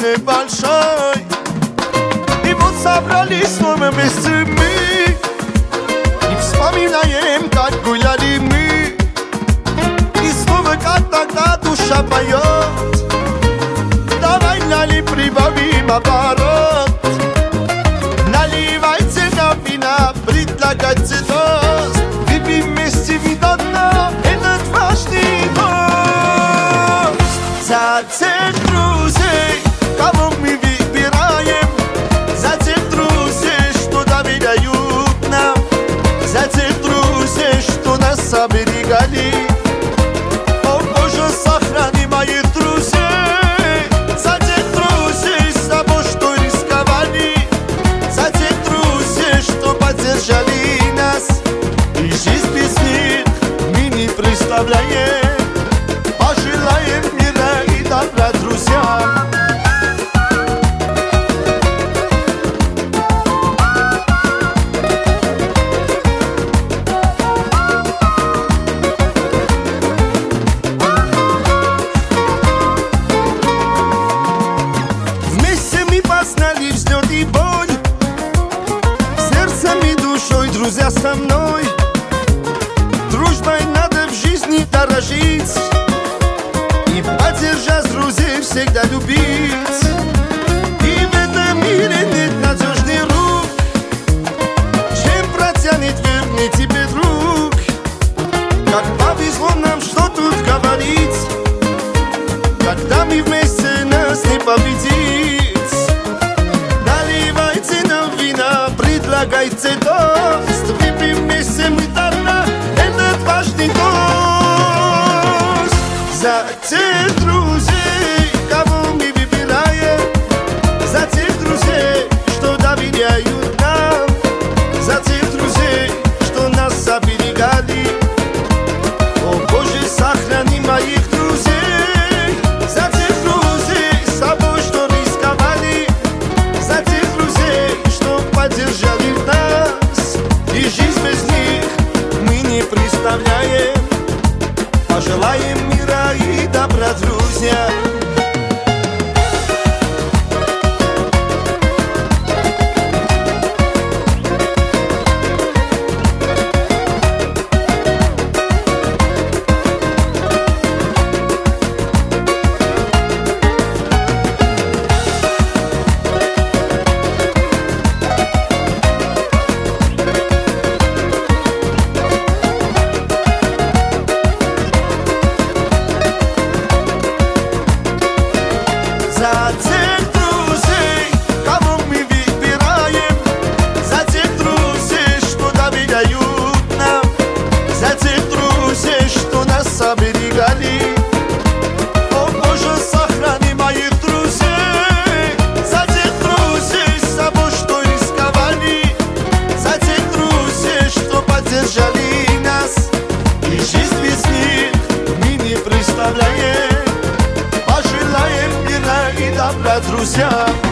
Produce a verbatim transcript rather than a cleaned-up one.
небольшой. И вот собрались снова вместе мы и вспоминаем, как гуляли мы. И снова, как тогда, душа поет. Давай налей, прибавим оборот. Наливайте нам вина, предлагайте тост. Выпьем вместе вино дна, этот важный гость. За тех друзей, кого мы выбираем, за тех друзей, что доверяют нам, за тех друзей, что нас оберегали. О Боже, сохрани моих друзей, за тех друзей, с тобой, что рисковали, за тех друзей, что поддержали нас. И жизнь без них мы не представляем. Пожелаем мира и добра друзьям. Вместе мы познали взлет и боль, сердцем и душой, друзья, со мной. Дружбой надо в жизни дорожить и, поддержав друзей, всегда любить. И в этом мире нет надежных рук, чем протянет верный тебе друг. Как повезло нам, что тут говорить, когда мы вместе, нас не победить. Наливайте нам вина, предлагайте тост. Выпьем вместе мы до дна, этот важный гость. За тех друзей, кого мы выбираем, за тех друзей, что доверяют нам, за тех друзей, что нас оберегали. О Боже, сохрани моих друзей, за тех друзей, с тобой, что рисковали, за тех друзей, что поддержали нас. И жизнь без них мы не представляем. Пожелаем мира и добра, друзья. За тех друзей, кого мы выбираем, за тех друзей, что доверяют нам, за тех друзей, что нас оберегали. О Боже, сохрани моих друзей, за тех друзей, с тобой, что рисковали, за тех друзей, что поддержали нас. И жизнь без них мы не представляем. Пожелаем мира и добра, друзья.